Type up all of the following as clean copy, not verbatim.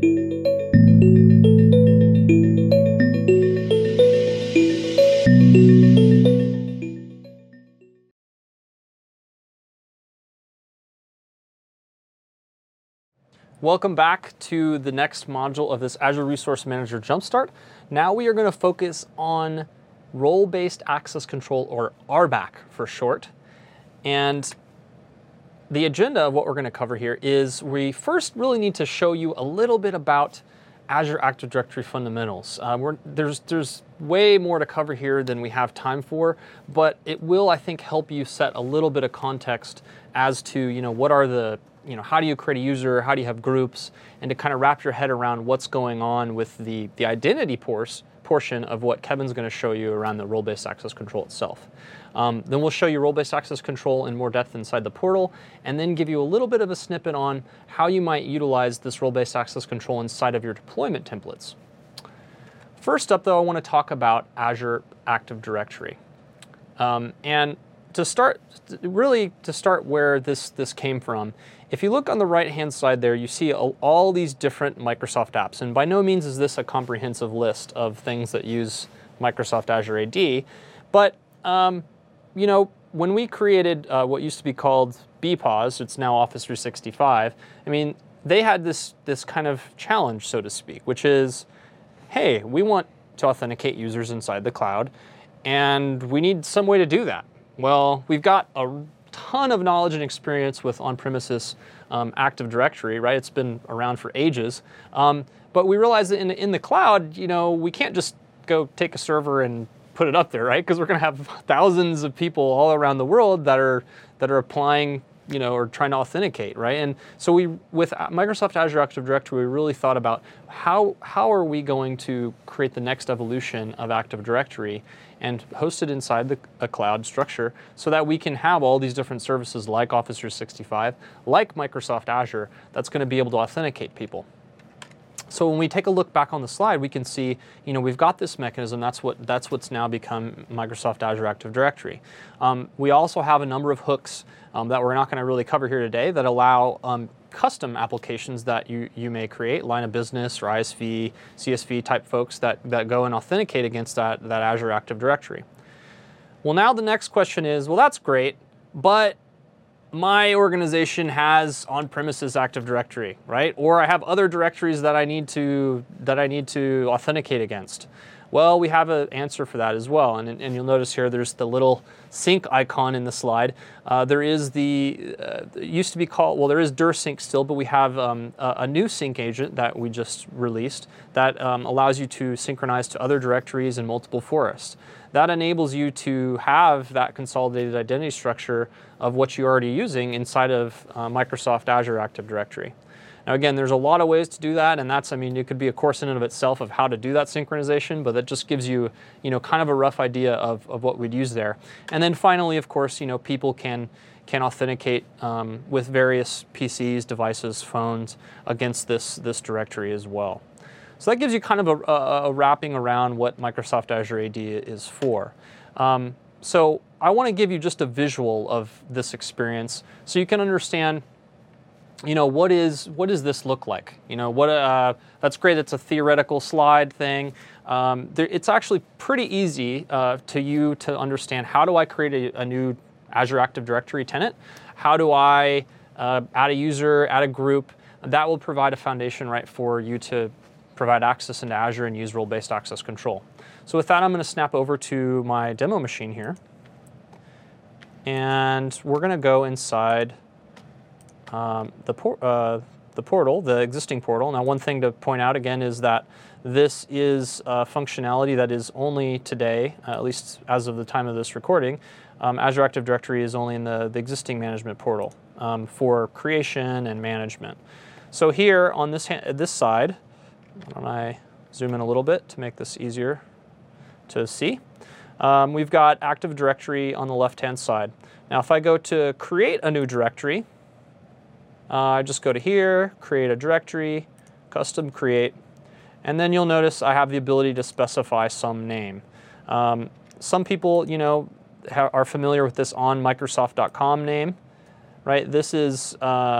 Welcome back to the next module of this Azure Resource Manager Jumpstart. Now we are going to focus on role-based access control, or RBAC for short. And the agenda of what we're going to cover here is we first really need to show you a little bit about Azure Active Directory fundamentals. There's way more to cover here than we have time for, but it will, I think, help you set a little bit of context as to, what are the how do you create a user, how do you have groups, and to kind of wrap your head around what's going on with the identity portion of what Kevin's going to show you around the role-based access control itself. Then we'll show you role-based access control in more depth inside the portal, and then give you a little bit of a snippet on how you might utilize this role-based access control inside of your deployment templates. First up, though, I want to talk about Azure Active Directory. And to start where this came from, if you look on the right-hand side there, you see all these different Microsoft apps. And by no means is this a comprehensive list of things that use Microsoft Azure AD. But, when we created what used to be called BPOS, it's now Office 365, they had this kind of challenge, so to speak, which is, hey, we want to authenticate users inside the cloud, and we need some way to do that. Well, we've got a ton of knowledge and experience with on-premises Active Directory, right? It's been around for ages. But we realized that in the cloud, we can't just go take a server and put it up there, right? Because we're going to have thousands of people all around the world that are applying, or trying to authenticate, right? And so with Microsoft Azure Active Directory, we really thought about how are we going to create the next evolution of Active Directory and host it inside a cloud structure so that we can have all these different services like Office 365, like Microsoft Azure, that's going to be able to authenticate people. So when we take a look back on the slide, we can see, we've got this mechanism. That's what's now become Microsoft Azure Active Directory. We also have a number of hooks that we're not going to really cover here today that allow custom applications that you may create, line of business or ISV, CSV type folks that go and authenticate against that Azure Active Directory. Well, now the next question is, well, that's great, but my organization has on-premises Active Directory, right? Or I have other directories that I need to authenticate against. Well, we have an answer for that as well, and you'll notice here there's the little sync icon in the slide. There is it used to be called, well, there is DirSync still, but we have a new sync agent that we just released that allows you to synchronize to other directories in multiple forests. That enables you to have that consolidated identity structure of what you're already using inside of Microsoft Azure Active Directory. Now again, there's a lot of ways to do that, and it could be a course in and of itself of how to do that synchronization, but that just gives you, kind of a rough idea of what we'd use there. And then finally, of course, people can authenticate with various PCs, devices, phones against this directory as well. So that gives you kind of a wrapping around what Microsoft Azure AD is for. So I want to give you just a visual of this experience so you can understand, what does this look like? That's great. It's a theoretical slide thing. It's actually pretty easy to understand. How do I create a new Azure Active Directory tenant? How do I add a user, add a group? That will provide a foundation, right, for you to provide access into Azure and use role-based access control. So with that, I'm going to snap over to my demo machine here. And we're going to go inside the portal, the existing portal. Now, one thing to point out again is that this is functionality that is only today, at least as of the time of this recording, Azure Active Directory is only in the existing management portal for creation and management. So here on this side, why don't I zoom in a little bit to make this easier to see? We've got Active Directory on the left-hand side. Now, if I go to create a new directory, I just go to here, create a directory, custom create, and then you'll notice I have the ability to specify some name. Some people, are familiar with this on Microsoft.com name, right? This is,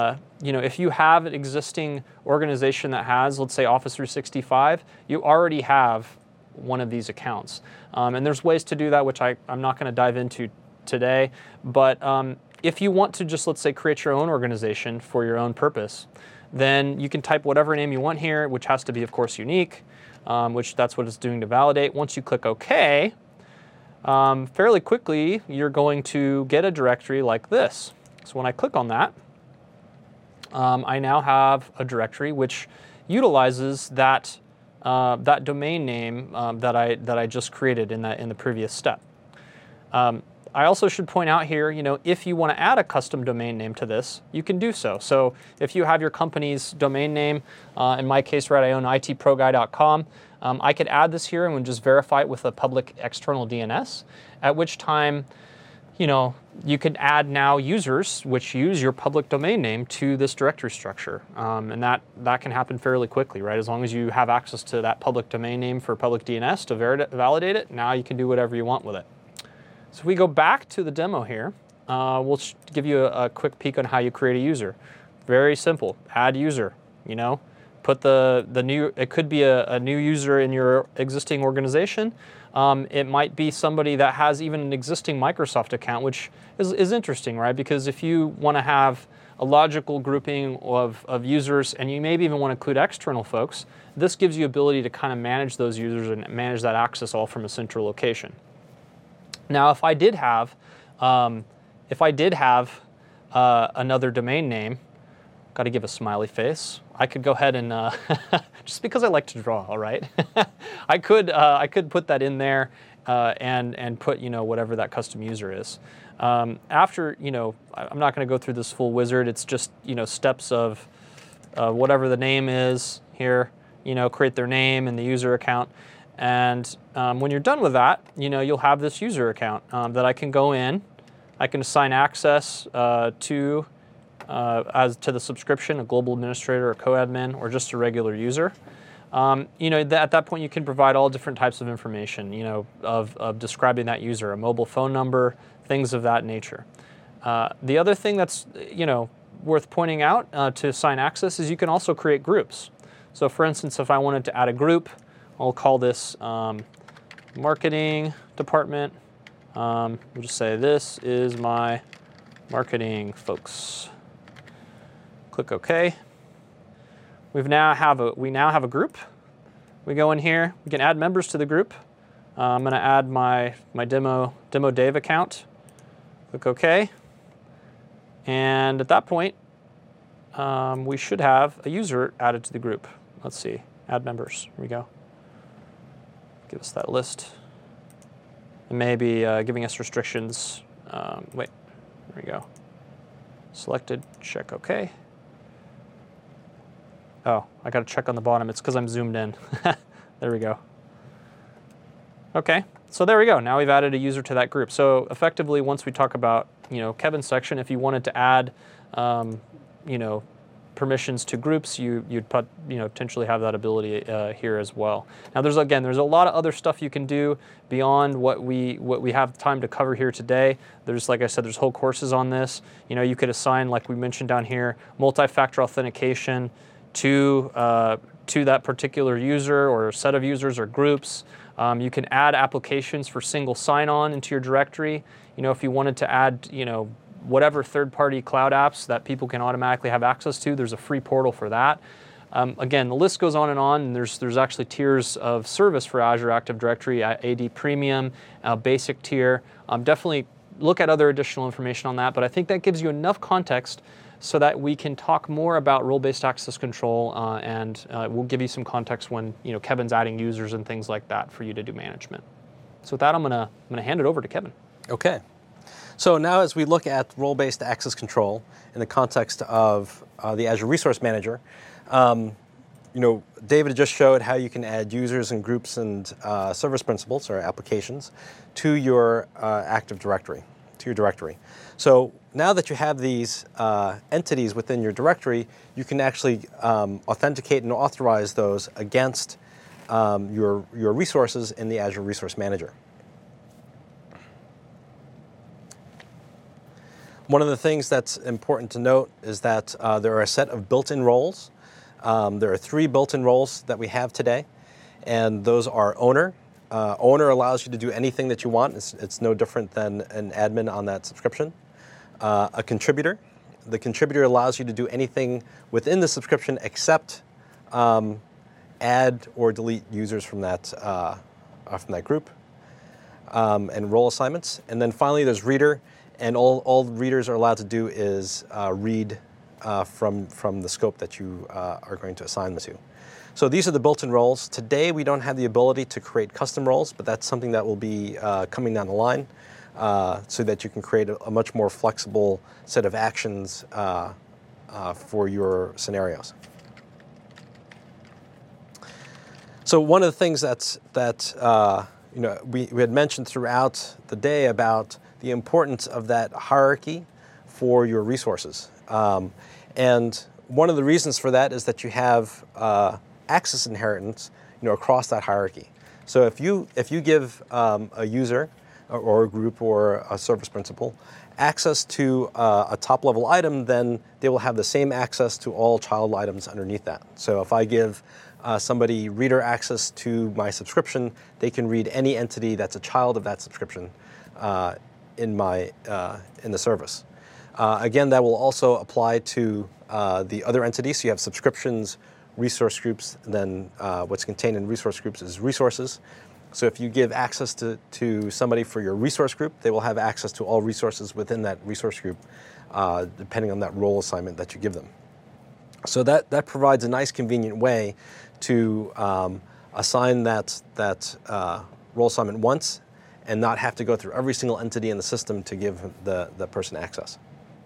if you have an existing organization that has, let's say, Office 365, you already have one of these accounts. And there's ways to do that, which I'm not going to dive into today. But if you want to just, let's say, create your own organization for your own purpose, then you can type whatever name you want here, which has to be, of course, unique, which that's what it's doing to validate. Once you click OK, fairly quickly, you're going to get a directory like this. So when I click on that, I now have a directory which utilizes that domain name that I just created in the previous step. I also should point out here, if you want to add a custom domain name to this, you can do so. So if you have your company's domain name, in my case, right, I own itproguy.com, I could add this here and just verify it with a public external DNS, at which time, you can add now users which use your public domain name to this directory structure. And that can happen fairly quickly, right? As long as you have access to that public domain name for public DNS to validate it, now you can do whatever you want with it. So if we go back to the demo here, we'll give you a quick peek on how you create a user. Very simple, add user, put the new, it could be a new user in your existing organization. It might be somebody that has even an existing Microsoft account, which is interesting, right? Because if you want to have a logical grouping of users, and you maybe even want to include external folks, this gives you ability to kind of manage those users and manage that access all from a central location. Now, if I did have another domain name, got to give a smiley face. I could go ahead and just because I like to draw, all right. I could put that in there and put whatever that custom user is. After I'm not going to go through this full wizard. It's just steps of whatever the name is here. Create their name and the user account. And when you're done with that, you'll have this user account that I can go in. I can assign access to the subscription, a global administrator, a co-admin, or just a regular user. At that point, you can provide all different types of information, of describing that user, a mobile phone number, things of that nature. The other thing that's worth pointing out to assign access is you can also create groups. So, for instance, if I wanted to add a group, I'll call this marketing department. We'll just say this is my marketing folks. Click OK. We now have a group. We go in here. We can add members to the group. I'm going to add my demo Dave account. Click OK. And at that point, we should have a user added to the group. Let's see. Add members. Here we go. Give us that list. It may be giving us restrictions. Wait, there we go. Selected, check OK. Oh, I got to check on the bottom. It's because I'm zoomed in. There we go. OK, so there we go. Now we've added a user to that group. So effectively, once we talk about Kevin's section, if you wanted to add permissions to groups, you'd potentially have that ability here as well. Now there's a lot of other stuff you can do beyond what we have time to cover here today. There's, like I said, there's whole courses on this. You could assign, like we mentioned down here, multi-factor authentication to that particular user or set of users or groups. You can add applications for single sign-on into your directory. If you wanted to add whatever third-party cloud apps that people can automatically have access to, there's a free portal for that. Again, the list goes on, and there's actually tiers of service for Azure Active Directory, AD Premium, Basic tier. Definitely look at other additional information on that, but I think that gives you enough context so that we can talk more about role-based access control, and we'll give you some context when Kevin's adding users and things like that for you to do management. So with that, I'm gonna hand it over to Kevin. Okay. So now as we look at role-based access control in the context of the Azure Resource Manager, David just showed how you can add users and groups and service principals or applications to your Active Directory, to your directory. So now that you have these entities within your directory, you can actually authenticate and authorize those against your resources in the Azure Resource Manager. One of the things that's important to note is that there are a set of built-in roles. There are 3 built-in roles that we have today, and those are owner. Owner allows you to do anything that you want. It's no different than an admin on that subscription. A contributor. The contributor allows you to do anything within the subscription except add or delete users from that group, and role assignments. And then finally, there's reader, and all readers are allowed to do is read from the scope that you are going to assign them to. So these are the built-in roles. Today, we don't have the ability to create custom roles, but that's something that will be coming down the line, so that you can create a much more flexible set of actions for your scenarios. So one of the things that we had mentioned throughout the day about the importance of that hierarchy for your resources. And one of the reasons for that is that you have access inheritance, across that hierarchy. So if you give a user or a group or a service principal access to a top-level item, then they will have the same access to all child items underneath that. So if I give somebody reader access to my subscription, they can read any entity that's a child of that subscription in the service. Again, that will also apply to the other entities. So you have subscriptions, resource groups, and then what's contained in resource groups is resources. So if you give access to somebody for your resource group, they will have access to all resources within that resource group, depending on that role assignment that you give them. So that provides a nice, convenient way to assign that role assignment once and not have to go through every single entity in the system to give the person access.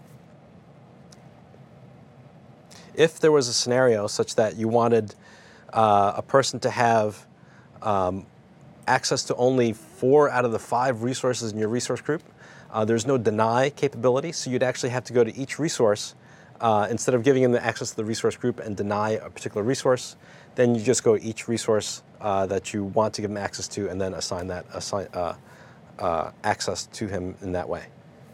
If there was a scenario such that you wanted a person to have access to only 4 out of the 5 resources in your resource group, there's no deny capability, so you'd actually have to go to each resource. Instead of giving them the access to the resource group and deny a particular resource, then you just go to each resource that you want to give them access to and then assign that access to him in that way.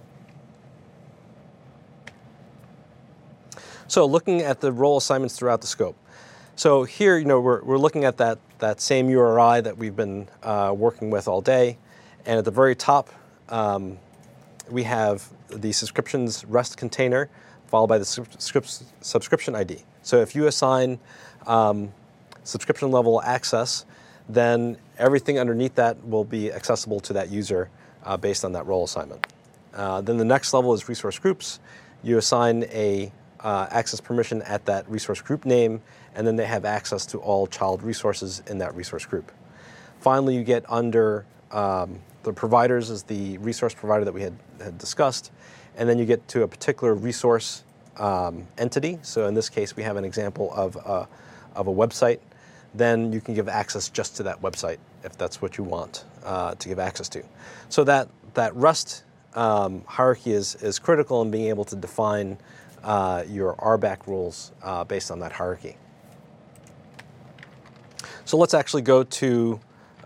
So looking at the role assignments throughout the scope. So here, we're looking at that same URI that we've been working with all day. And at the very top, we have the subscriptions REST container followed by the subscription ID. So if you assign subscription level access, then everything underneath that will be accessible to that user based on that role assignment. Then the next level is resource groups. You assign a access permission at that resource group name, and then they have access to all child resources in that resource group. Finally, you get under the providers is the resource provider that we had discussed, and then you get to a particular resource entity. So in this case, we have an example of a website. Then you can give access just to that website if that's what you want to give access to. So that REST hierarchy is critical in being able to define your RBAC rules based on that hierarchy. So let's actually go to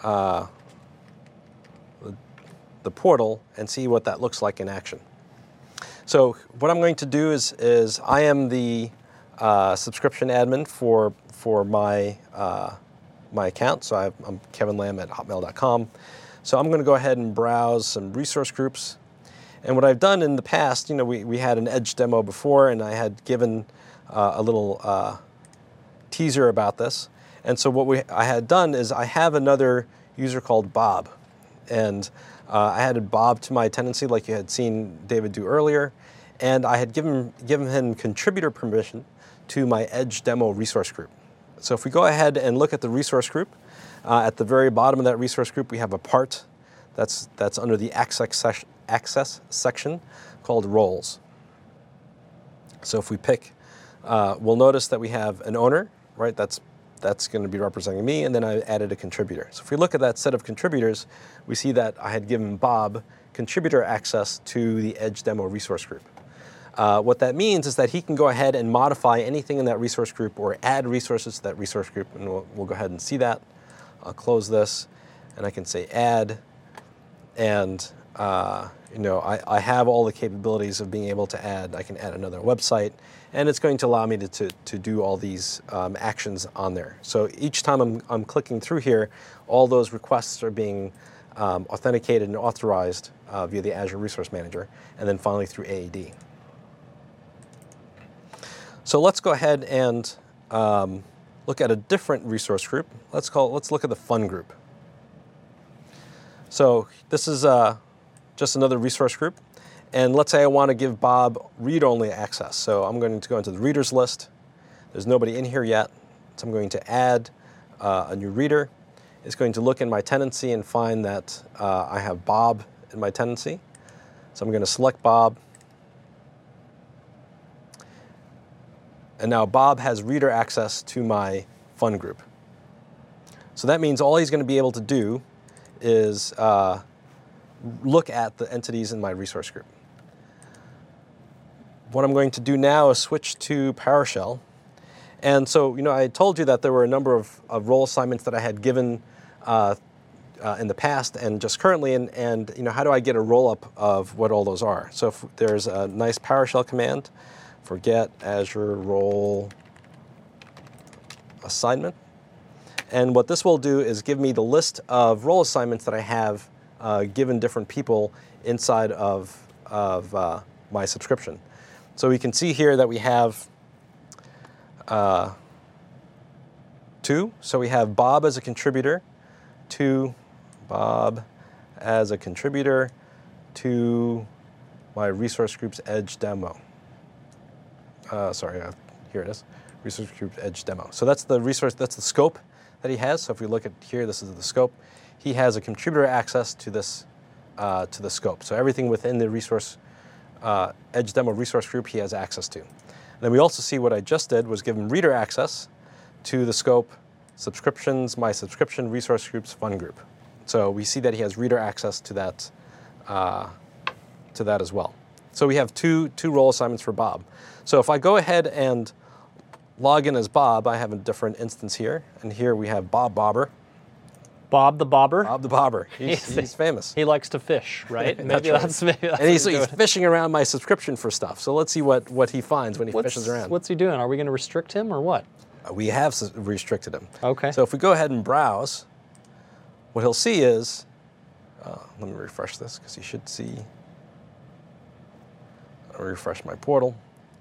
the portal and see what that looks like in action. So what I'm going to do is I am the subscription admin for my account. So I'm Kevin Lamb at hotmail.com. So I'm going to go ahead and browse some resource groups. And what I've done in the past, we had an Edge demo before, and I had given a little teaser about this. And so what I had done is I have another user called Bob. And I added Bob to my tenancy like you had seen David do earlier. And I had given him contributor permission to my Edge demo resource group. So if we go ahead and look at the resource group, at the very bottom of that resource group, we have a part that's under the access section called roles. So if we pick, we'll notice that we have an owner, right? That's going to be representing me, and then I added a contributor. So if we look at that set of contributors, we see that I had given Bob contributor access to the Edge demo resource group. What that means is that he can go ahead and modify anything in that resource group or add resources to that resource group, and we'll go ahead and see that. I'll close this, and I can say add, and I have all the capabilities of being able to I can add another website, and it's going to allow me to do all these actions on there. So each time I'm clicking through here, all those requests are being authenticated and authorized via the Azure Resource Manager, and then finally through AAD. So let's go ahead and look at a different resource group. Let's look at the Fun group. So this is just another resource group. And let's say I want to give Bob read-only access. So I'm going to go into the readers list. There's nobody in here yet. So I'm going to add a new reader. It's going to look in my tenancy and find that I have Bob in my tenancy. So I'm going to select Bob. And now Bob has reader access to my Fun group. So that means all he's going to be able to do is look at the entities in my resource group. What I'm going to do now is switch to PowerShell. And so, I told you that there were a number of role assignments that I had given in the past and just currently, and how do I get a roll-up of what all those are? So if there's a nice PowerShell command for get Azure role assignment. And what this will do is give me the list of role assignments that I have given different people inside of my subscription. So we can see here that we have two. So we have Bob as a contributor to Bob as a contributor to my resource group's Edge demo. Here it is, resource group Edge demo. So that's the scope that he has. So if we look at here, this is the scope. He has a contributor access to this, to the scope. So everything within the resource Edge demo resource group he has access to. And then we also see what I just did was give him reader access to the scope, subscriptions, my subscription, resource groups, Fun group. So we see that he has reader access to that as well. So we have two role assignments for Bob. So if I go ahead and log in as Bob, I have a different instance here. And here we have Bob Bobber. Bob the Bobber? Bob the Bobber. He's famous. He likes to fish, right? Maybe that's and he's fishing around my subscription for stuff. So let's see what he finds when he fishes around. What's he doing? Are we going to restrict him or what? We have restricted him. Okay. So if we go ahead and browse, what he'll see is, let me refresh this because he should see. I'll refresh my portal.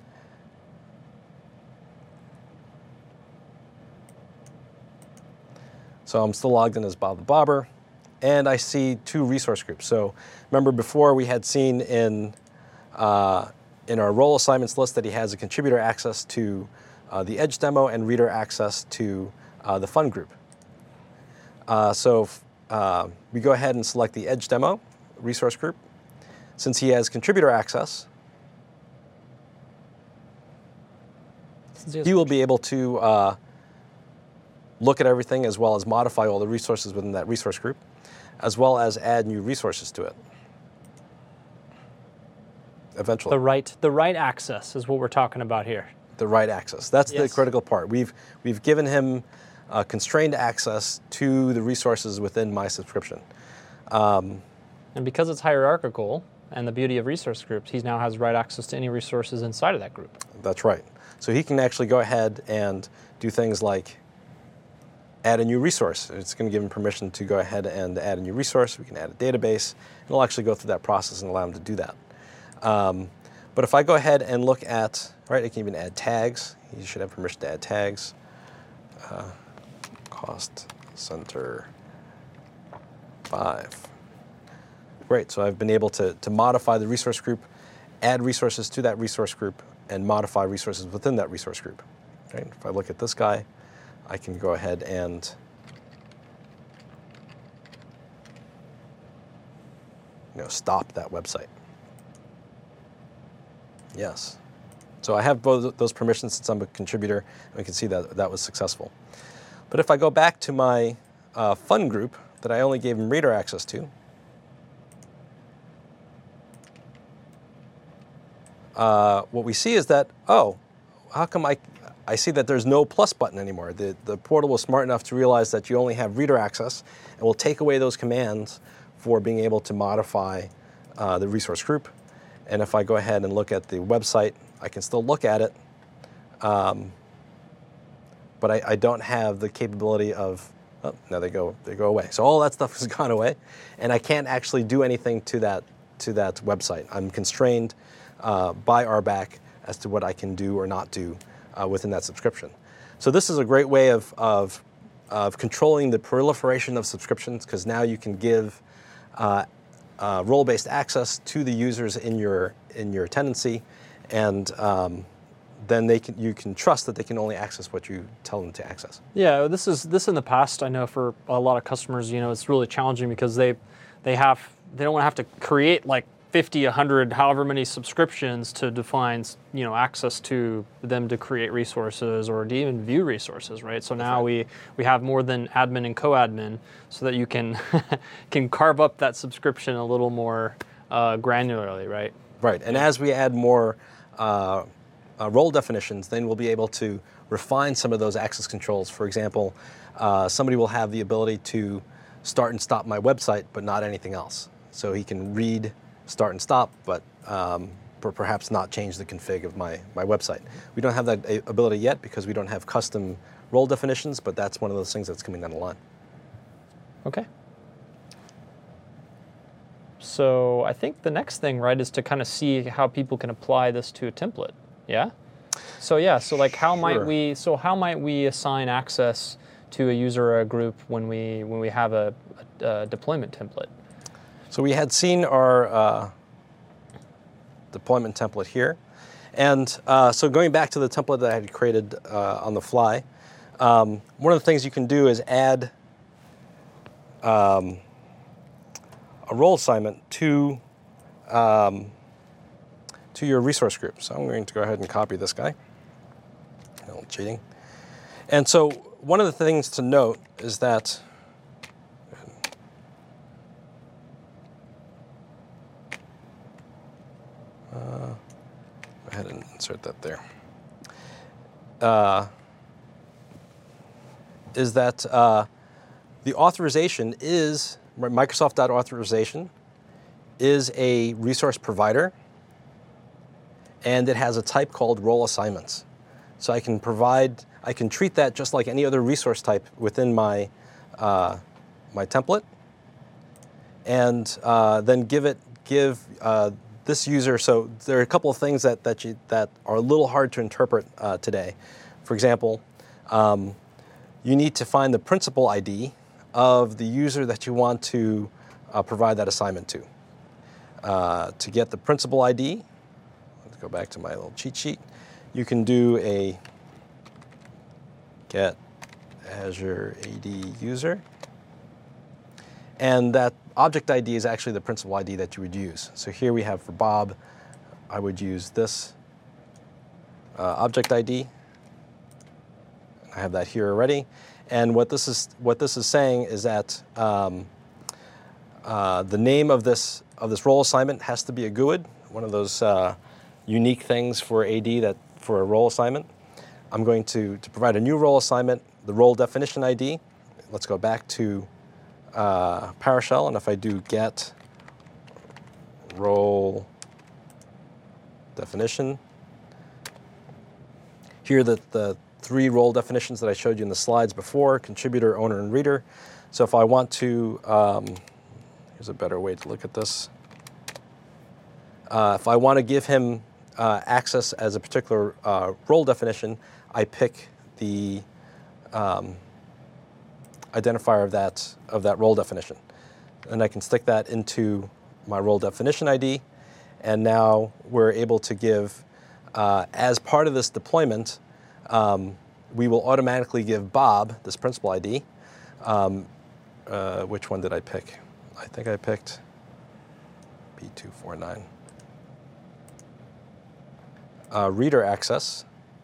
So I'm still logged in as Bob the Bobber, and I see two resource groups. So remember before we had seen in our role assignments list that he has a contributor access to the Edge demo and reader access to the Fun group. So we go ahead and select the Edge demo resource group. Since he has contributor access, he will be able to look at everything as well as modify all the resources within that resource group, as well as add new resources to it. Eventually. The right access is what we're talking about here. The right access. That's the critical part. We've given him constrained access to the resources within my subscription. And because it's hierarchical, and the beauty of resource groups, he now has right access to any resources inside of that group. That's right. So he can actually go ahead and do things like add a new resource. It's going to give him permission to go ahead and add a new resource. We can add a database. And it'll actually go through that process and allow him to do that. But if I go ahead and look at, right, I can even add tags. You should have permission to add tags. Cost center 5. Great, so I've been able to modify the resource group, add resources to that resource group, and modify resources within that resource group. Right? If I look at this guy, I can go ahead and stop that website. Yes. So I have both those permissions since I'm a contributor, and we can see that that was successful. But if I go back to my Fun group that I only gave him reader access to, what we see is that, how come I see that there's no plus button anymore? The portal was smart enough to realize that you only have reader access and will take away those commands for being able to modify the resource group. And if I go ahead and look at the website, I can still look at it, but I don't have the capability of, oh, now they go away. So all that stuff has gone away, and I can't actually do anything to that website. I'm constrained by RBAC as to what I can do or not do within that subscription. So this is a great way of controlling the proliferation of subscriptions, because now you can give role-based access to the users in your tenancy, and then you can trust that they can only access what you tell them to access. Yeah, this in the past, I know for a lot of customers, it's really challenging because they don't want to have to create like 50, 100, however many subscriptions to define, access to them to create resources or to even view resources, right? So now we have more than admin and co-admin, so that you can can carve up that subscription a little more granularly, right? Right, and as we add more role definitions, then we'll be able to refine some of those access controls. For example, somebody will have the ability to start and stop my website, but not anything else. So he can read, start and stop, but perhaps not change the config of my website. We don't have that ability yet because we don't have custom role definitions, but that's one of those things that's coming down the line. Okay. So I think the next thing, right, is to kind of see how people can apply this to a template. Yeah? So like how might we assign access to a user or a group when we have a deployment template? So we had seen our deployment template here. And so going back to the template that I had created on the fly, one of the things you can do is add a role assignment to your resource group. So I'm going to go ahead and copy this guy. A little cheating. And so one of the things to note is that go ahead and insert that there. Is that the authorization is, Microsoft.authorization is a resource provider, and it has a type called role assignments. So I can treat that just like any other resource type within my template, and then give this user. So there are a couple of things that are a little hard to interpret today. For example, you need to find the principal ID of the user that you want to provide that assignment to. To get the principal ID, let's go back to my little cheat sheet. You can do a get Azure AD user, and that object ID is actually the principal ID that you would use. So here we have for Bob, I would use this object ID. I have that here already. And what this is saying is that the name of this role assignment has to be a GUID, one of those unique things for AD for a role assignment. I'm going to provide a new role assignment, the role definition ID. Let's go back to PowerShell, and if I do get role definition, here the three role definitions that I showed you in the slides before: contributor, owner, and reader. So if I want to, here's a better way to look at this. If I want to give him access as a particular role definition, I pick the identifier of that role definition, and I can stick that into my role definition ID. And now we're able to give, as part of this deployment, we will automatically give Bob this principal ID. Which one did I pick? I think I picked B249. Reader access.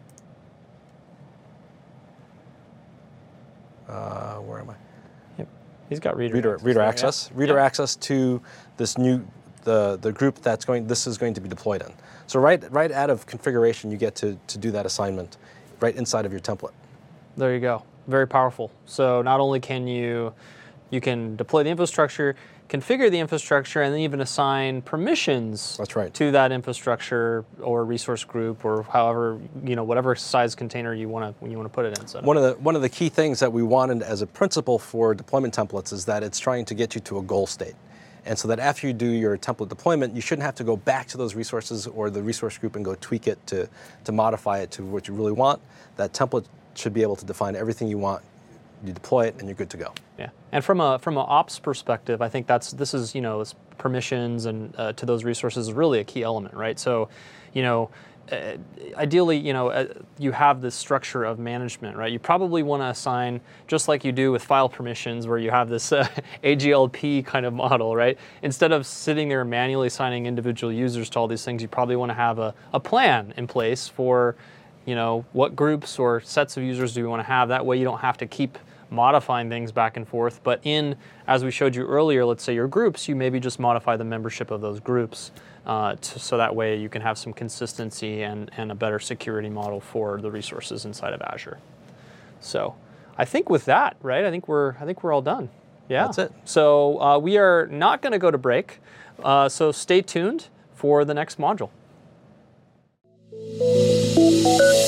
Where am I? Yep, he's got reader access. Reader access to this new the group this is going to be deployed in. So right out of configuration, you get to do that assignment right inside of your template. There you go. Very powerful. So not only can you can deploy the infrastructure, configure the infrastructure and then even assign permissions That's right. to that infrastructure or resource group or however, whatever size container you want to put it in. So one of the key things that we wanted as a principle for deployment templates is that it's trying to get you to a goal state. And so that after you do your template deployment, you shouldn't have to go back to those resources or the resource group and go tweak it to modify it to what you really want. That template should be able to define everything you want. You deploy it and you're good to go. Yeah, and from a ops perspective, I think this is permissions and to those resources is really a key element, right? So, ideally, you have this structure of management, right? You probably want to assign, just like you do with file permissions, where you have this AGLP kind of model, right? Instead of sitting there manually assigning individual users to all these things, you probably want to have a plan in place for, what groups or sets of users do you want to have. That way you don't have to keep modifying things back and forth. But as we showed you earlier, let's say your groups, you maybe just modify the membership of those groups so that way you can have some consistency and a better security model for the resources inside of Azure. So I think with that, right, I think we're all done. Yeah. That's it. So we are not going to go to break. So stay tuned for the next module.